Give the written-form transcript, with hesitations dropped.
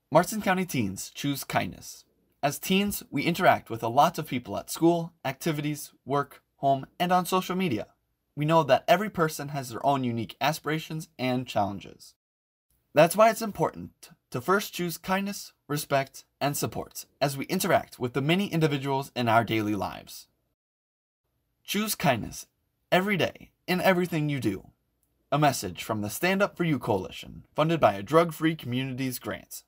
Marston County teens choose kindness. As teens, we interact with a lot of people at school, activities, work, home, and on social media. We know that every person has their own unique aspirations and challenges. That's why it's important to first choose kindness, respect, and support as we interact with the many individuals in our daily lives. Choose kindness every day in everything you do. A message from the Stand Up For You Coalition, funded by a Drug Free Communities grant.